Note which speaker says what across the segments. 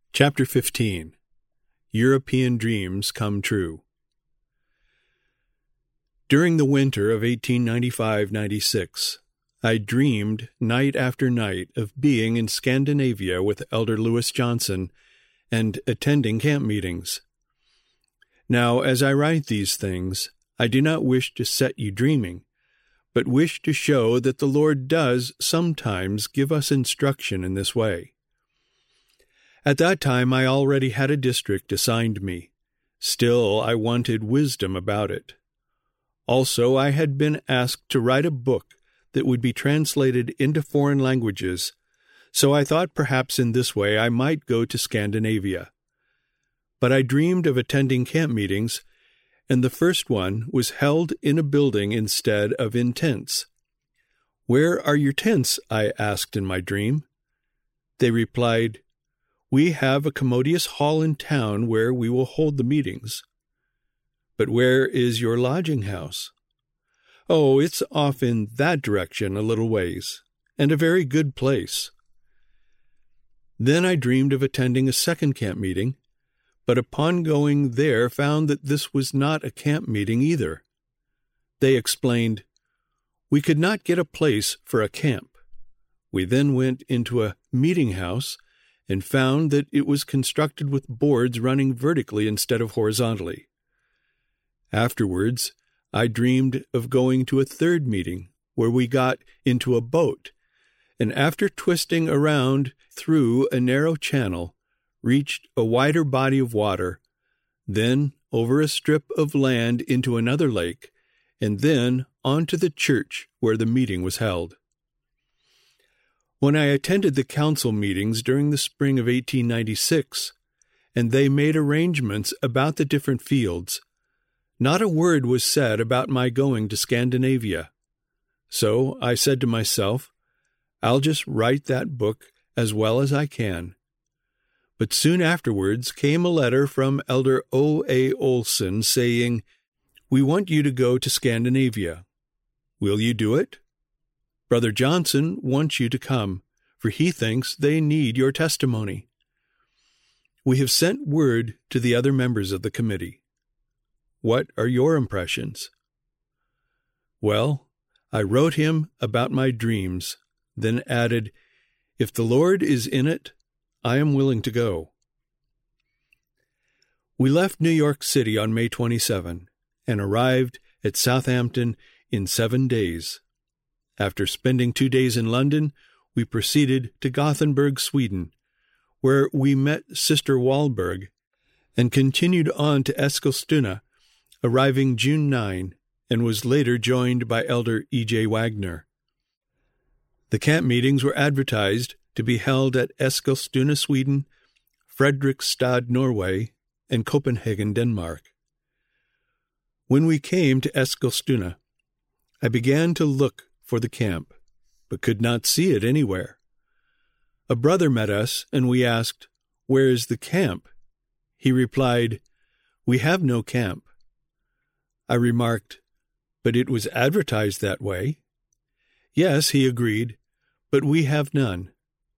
Speaker 1: Chapter 15. European Dreams Come True. During the winter of 1895-96, I dreamed night after night of being in Scandinavia with Elder Lewis Johnson and attending camp meetings. Now, as I write these things, I do not wish to set you dreaming, but wish to show that the Lord does sometimes give us instruction in this way. At that time I already had a district assigned me. Still, I wanted wisdom about it. Also, I had been asked to write a book that would be translated into foreign languages, so I thought perhaps in this way I might go to Scandinavia. But I dreamed of attending camp meetings, and the first one was held in a building instead of in tents. "Where are your tents?" I asked in my dream. They replied, "We have a commodious hall in town where we will hold the meetings." "But where is your lodging house?" "Oh, it's off in that direction a little ways, and a very good place." Then I dreamed of attending a second camp meeting, but upon going there found that this was not a camp meeting either. They explained, "We could not get a place for a camp." We then went into a meeting house and found that it was constructed with boards running vertically instead of horizontally. Afterwards, I dreamed of going to a third meeting, where we got into a boat, and after twisting around through a narrow channel, reached a wider body of water, then over a strip of land into another lake, and then onto the church where the meeting was held. When I attended the council meetings during the spring of 1896, and they made arrangements about the different fields, not a word was said about my going to Scandinavia. So I said to myself, I'll just write that book as well as I can. But soon afterwards came a letter from Elder O.A. Olson saying, "We want you to go to Scandinavia. Will you do it? Brother Johnson wants you to come, for he thinks they need your testimony. We have sent word to the other members of the committee. What are your impressions?" Well, I wrote him about my dreams, then added, "If the Lord is in it, I am willing to go." We left New York City on May 27 and arrived at Southampton in 7 days. After spending 2 days in London, we proceeded to Gothenburg, Sweden, where we met Sister Wahlberg, and continued on to Eskilstuna, arriving June 9, and was later joined by Elder E.J. Wagner. The camp meetings were advertised to be held at Eskilstuna, Sweden, Fredrikstad, Norway, and Copenhagen, Denmark. When we came to Eskilstuna, I began to look for the camp, but could not see it anywhere. A brother met us, and we asked, "Where is the camp?" He replied, "We have no camp." I remarked, "But it was advertised that way." "Yes," he agreed, "but we have none."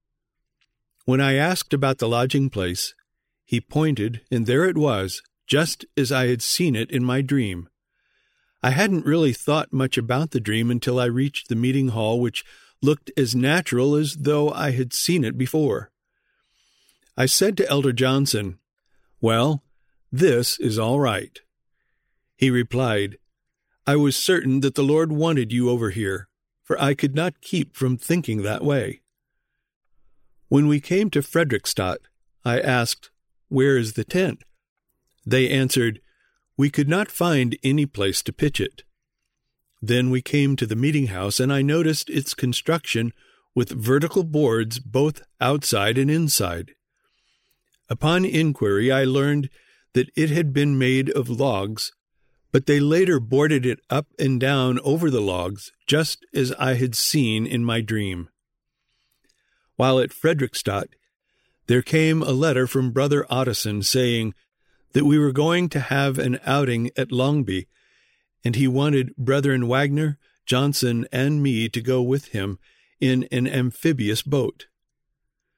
Speaker 1: When I asked about the lodging place, he pointed, and there it was, just as I had seen it in my dream. I hadn't really thought much about the dream until I reached the meeting hall, which looked as natural as though I had seen it before. I said to Elder Johnson, "Well, this is all right." He replied, "I was certain that the Lord wanted you over here, for I could not keep from thinking that way." When we came to Fredrikstad, I asked, "Where is the tent?" They answered, "We could not find any place to pitch it." Then we came to the meeting house, and I noticed its construction with vertical boards both outside and inside. Upon inquiry, I learned that it had been made of logs, but they later boarded it up and down over the logs, just as I had seen in my dream. While at Fredrikstad, there came a letter from Brother Ottoson saying that we were going to have an outing at Longby, and he wanted Brethren Wagner, Johnson, and me to go with him in an amphibious boat.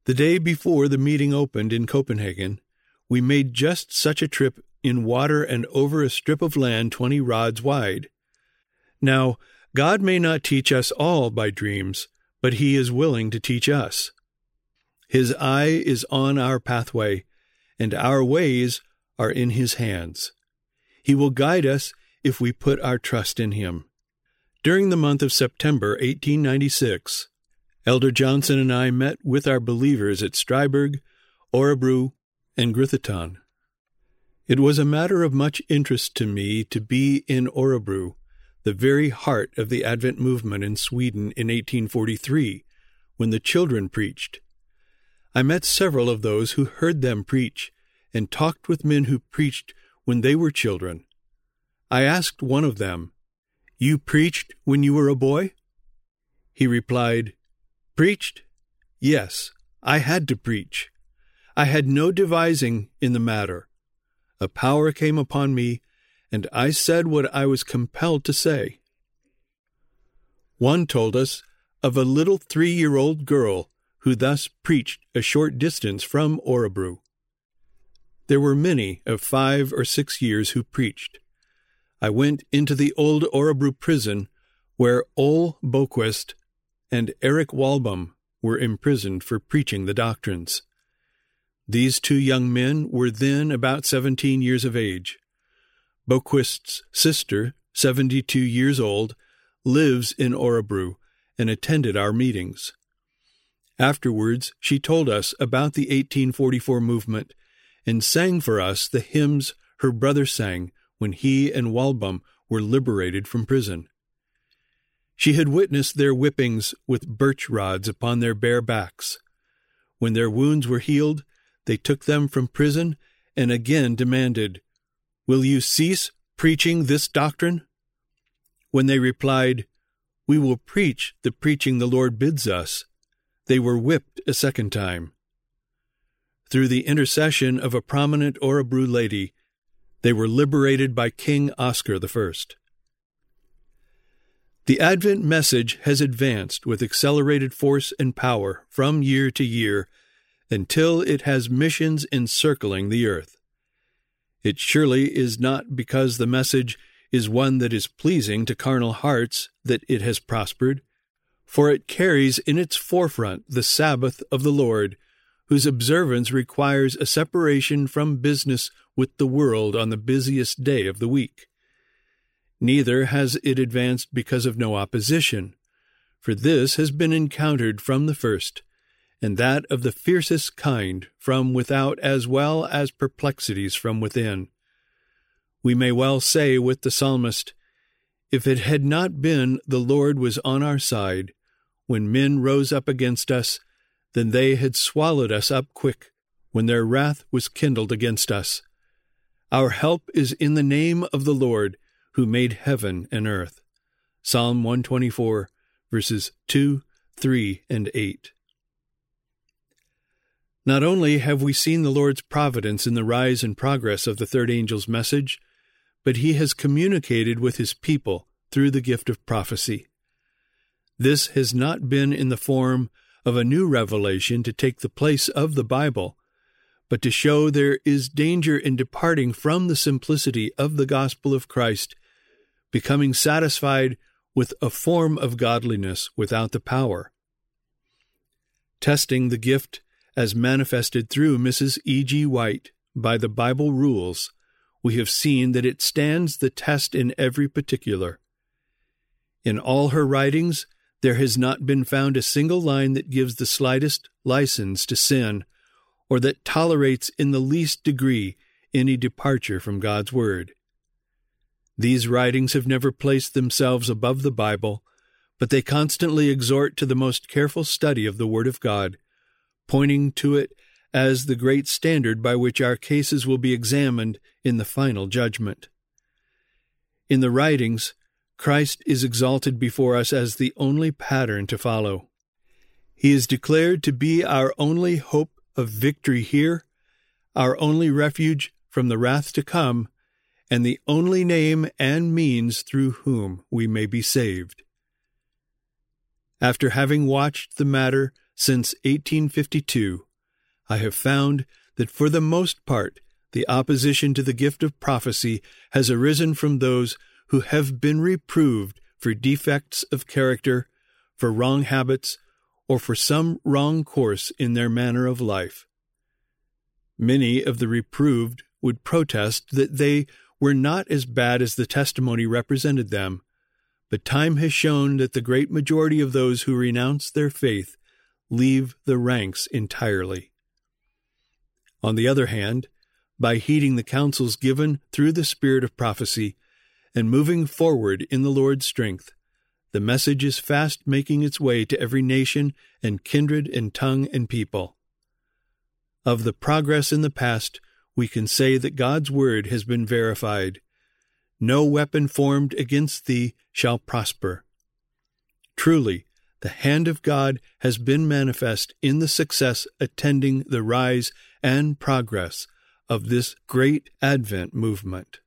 Speaker 1: The day before the meeting opened in Copenhagen, we made just such a trip in water and over a strip of land 20 rods wide. Now, God may not teach us all by dreams, but He is willing to teach us. His eye is on our pathway, and our ways are in His hands. He will guide us if we put our trust in Him. During the month of September 1896, Elder Johnson and I met with our believers at Stryberg, Orebro, and Grythyttan. It was a matter of much interest to me to be in Orebro, the very heart of the Advent movement in Sweden in 1843, when the children preached. I met several of those who heard them preach and talked with men who preached when they were children. I asked one of them, "You preached when you were a boy?" He replied, "Preached? Yes, I had to preach. I had no devising in the matter. A power came upon me, and I said what I was compelled to say." One told us of a little 3-year-old girl who thus preached a short distance from Orebro. There were many of 5 or 6 years who preached. I went into the old Orebro prison where Ole Boquist and Eric Walbom were imprisoned for preaching the doctrines. These 2 young men were then about 17 years of age. Boquist's sister, 72 years old, lives in Orebro and attended our meetings. Afterwards, she told us about the 1844 movement and sang for us the hymns her brother sang when he and Walbom were liberated from prison. She had witnessed their whippings with birch rods upon their bare backs. When their wounds were healed, they took them from prison and again demanded, "Will you cease preaching this doctrine?" When they replied, "We will preach the preaching the Lord bids us," they were whipped a second time. Through the intercession of a prominent Orebro lady, they were liberated by King Oscar I. The Advent message has advanced with accelerated force and power from year to year until it has missions encircling the earth. It surely is not because the message is one that is pleasing to carnal hearts that it has prospered, for it carries in its forefront the Sabbath of the Lord, whose observance requires a separation from business with the world on the busiest day of the week. Neither has it advanced because of no opposition, for this has been encountered from the first, and that of the fiercest kind from without as well as perplexities from within. We may well say with the psalmist, "If it had not been the Lord was on our side, when men rose up against us, then they had swallowed us up quick, when their wrath was kindled against us. Our help is in the name of the Lord, who made heaven and earth." Psalm 124, verses 2, 3, and 8. Not only have we seen the Lord's providence in the rise and progress of the third angel's message, but He has communicated with His people through the gift of prophecy. This has not been in the form of a new revelation to take the place of the Bible, but to show there is danger in departing from the simplicity of the gospel of Christ, becoming satisfied with a form of godliness without the power. Testing the gift as manifested through Mrs. E.G. White by the Bible rules, we have seen that it stands the test in every particular. In all her writings, there has not been found a single line that gives the slightest license to sin, or that tolerates in the least degree any departure from God's Word. These writings have never placed themselves above the Bible, but they constantly exhort to the most careful study of the Word of God, pointing to it as the great standard by which our cases will be examined in the final judgment. In the writings, Christ is exalted before us as the only pattern to follow. He is declared to be our only hope of victory here, our only refuge from the wrath to come, and the only name and means through whom we may be saved. After having watched the matter since 1852, I have found that for the most part, the opposition to the gift of prophecy has arisen from those who have been reproved for defects of character, for wrong habits, or for some wrong course in their manner of life. Many of the reproved would protest that they were not as bad as the testimony represented them, but time has shown that the great majority of those who renounce their faith leave the ranks entirely. On the other hand, by heeding the counsels given through the spirit of prophecy and moving forward in the Lord's strength, the message is fast making its way to every nation and kindred and tongue and people. Of the progress in the past, we can say that God's word has been verified. No weapon formed against thee shall prosper. Truly, the hand of God has been manifest in the success attending the rise and progress of this great Advent movement.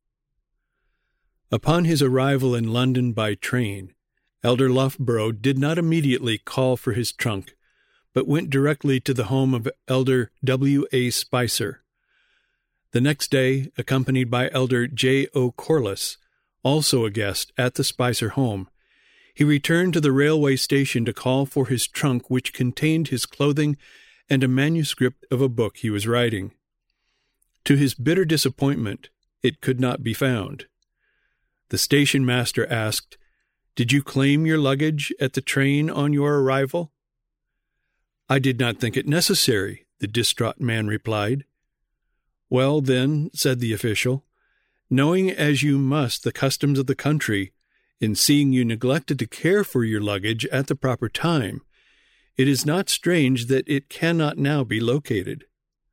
Speaker 1: Upon his arrival in London by train, Elder Loughborough did not immediately call for his trunk, but went directly to the home of Elder W. A. Spicer. The next day, accompanied by Elder J. O. Corliss, also a guest at the Spicer home, he returned to the railway station to call for his trunk, which contained his clothing and a manuscript of a book he was writing. To his bitter disappointment, it could not be found. The station master asked, "Did you claim your luggage at the train on your arrival?" "I did not think it necessary," the distraught man replied. "Well, then," said the official, "knowing as you must the customs of the country, in seeing you neglected to care for your luggage at the proper time, it is not strange that it cannot now be located."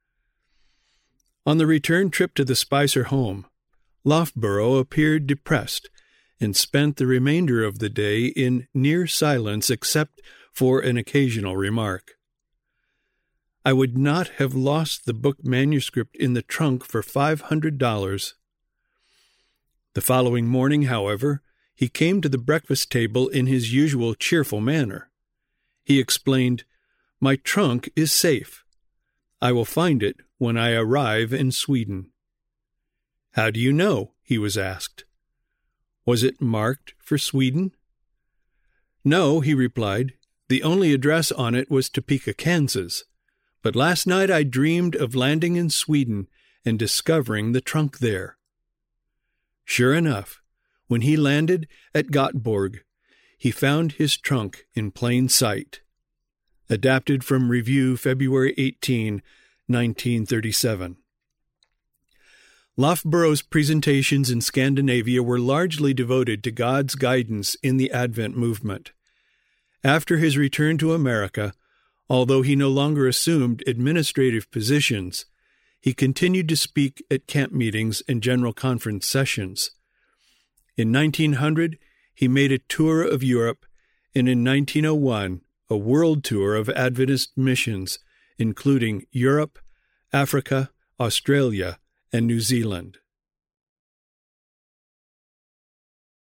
Speaker 1: On the return trip to the Spicer home, Loughborough appeared depressed and spent the remainder of the day in near silence except for an occasional remark. "I would not have lost the book manuscript in the trunk for $500. The following morning, however, he came to the breakfast table in his usual cheerful manner. He explained, "My trunk is safe. I will find it when I arrive in Sweden." "How do you know?" he was asked. "Was it marked for Sweden?" "No," he replied. "The only address on it was Topeka, Kansas. But last night I dreamed of landing in Sweden and discovering the trunk there." Sure enough, when he landed at Göteborg, he found his trunk in plain sight. Adapted from Review, February 18, 1937. Loughborough's presentations in Scandinavia were largely devoted to God's guidance in the Advent movement. After his return to America, although he no longer assumed administrative positions, he continued to speak at camp meetings and general conference sessions. In 1900, he made a tour of Europe, and in 1901, a world tour of Adventist missions, including Europe, Africa, Australia, and New Zealand.